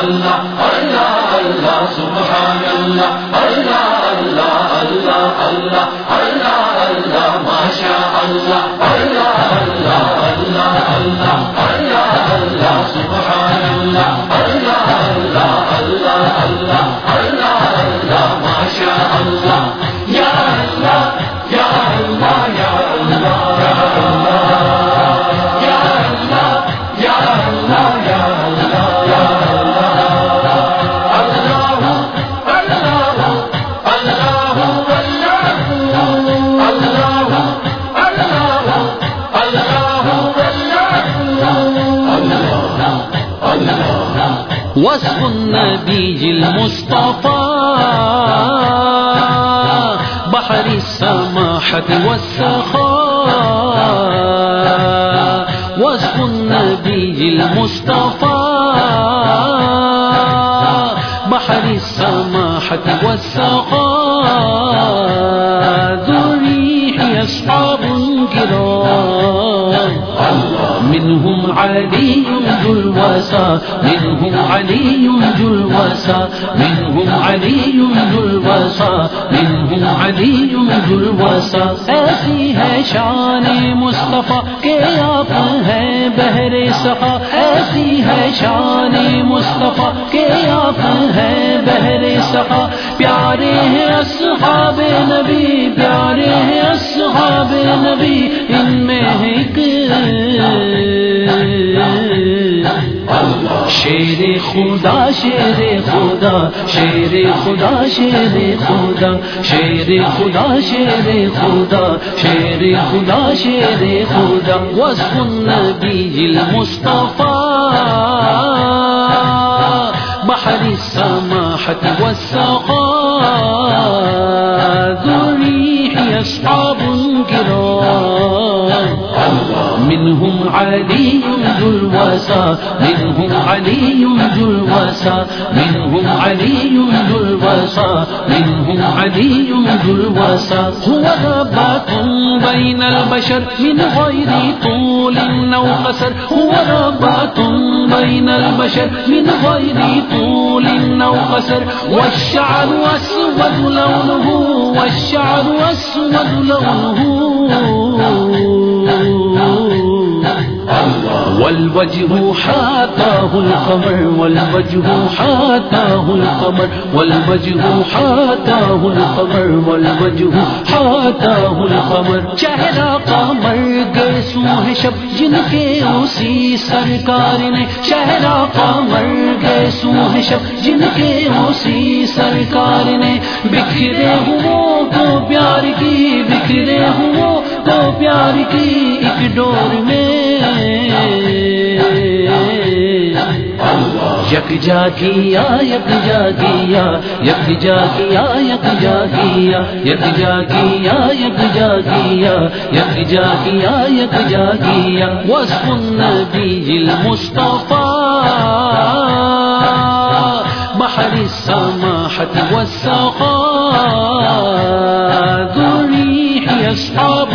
اللہ اللہ اللہ سبحان اللہ اللہ اللہ اللہ اللہ اللہ اللہ ماشاء اللہ اللہ اللہ اللہ اللہ اللہ اللہ سبحان اللہ اللہ اللہ اللہ اللہ اللہ اللہ ماشاء اللہ یا اللہ یا اللہ یا اللہ یا اللہ یا اللہ یا اللہ یا وصف النبي المصطفى بحر السماحة والسخاء وصف النبي المصطفى بحر السماحة والسخاء ذو الريح أصحاب كرام منهم علي ذو الوسا منهم علي ذو الوسا منهم علي ذو الوسا منهم علي ذو الوسا ایسی ہے شان مصطفیٰ کہ آپ ہیں بحر سخا ایسی ہے شان مصطفیٰ کہ آپ ہیں بحر سخا پیارے ہیں اصحاب نبی پیارے ہیں اصحاب نبی ان میں ایک شیر خدا شیر خدا شیر خدا شیر خدا شیر خدا شیر خدا شیر خدا شیر خدا وصف النبی المصطفى بحر السماحة والسخاء ذو الريح أصحاب كرام منهم علي ذو الوسا منهم علي ذو الوسا منهم علي ذو الوسا منهم علي ذو الوسا هو رباط بين البشر من غير طول أو قصر هو رباط بين البشر من غير طول أو قصر والشعر أسود لونه والشعر أسود لونه والوجه حاتاه القمر والوجه حاتاه القمر والوجه حاتاه القمر والوجه حاتاه القمر چہرہ قمر گیسو ہے شب جن کے اسی سرکار نے چہرہ قمر گیسو ہے شب جن کے اسی سرکار نے بکھرے ہوں کو پیار کی بکھرے ہوں کو پیار کی ایک ڈور میں یک جا کیا یک جا کیا یک جا کیا یک جا کیا یک جا کیا یک جا کیا یک جا کیا یک جا کیا وصف النبی المصطفى بحر السماحة والسخاء ذو الريح أصحاب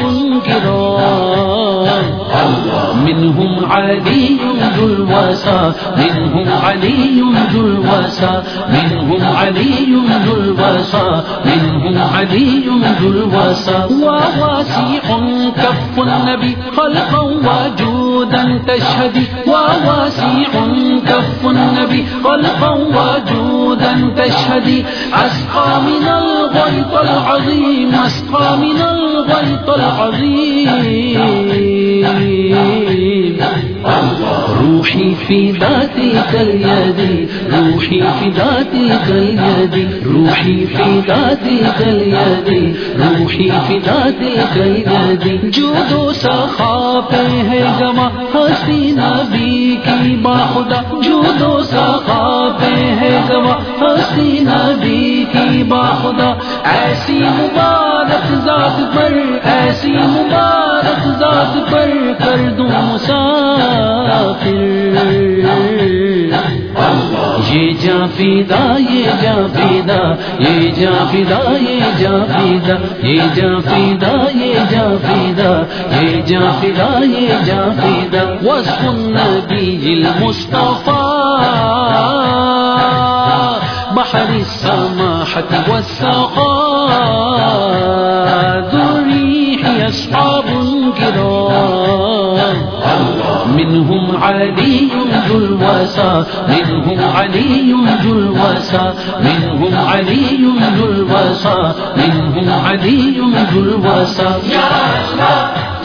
كرام منهم علي ذو الوسا منهم علي ذو الوسا منهم علي ذو الوسا منهم علي ذو الوسا وواسع كف النبي خلقا وجودا تشهدي وواسع كف النبي خلقا وجودا تشهدي أسقى من الغيط العظيم أسقى من الغيط العظيم روحي في ذاتك اليدي روحي في ذاتك اليدي روحي في ذاتك اليدي روحي في ذاتك اليدي جود و سخا پہ ہے گواہ ہستی نبی کی باخدا جود و سخا پہ ہے گواہ ہستی نبی کی باخدا ایسی مبارک ذات پر ایسی مبارک ذات پر کر دوں مسافر یہ جا فدا یہ جا فدا یہ جا فدا یہ جا فدا یہ جا فدا یہ جا فدا یہ جا فدا یہ جا فدا وصف النبی المصطفى بحر السماحة والسخاء ذو الريح أصحاب كرام منهم علي ذو الوسا منهم علي ذو الوسا منهم علي ذو الوسا منهم علي ذو الوسا یا اللہ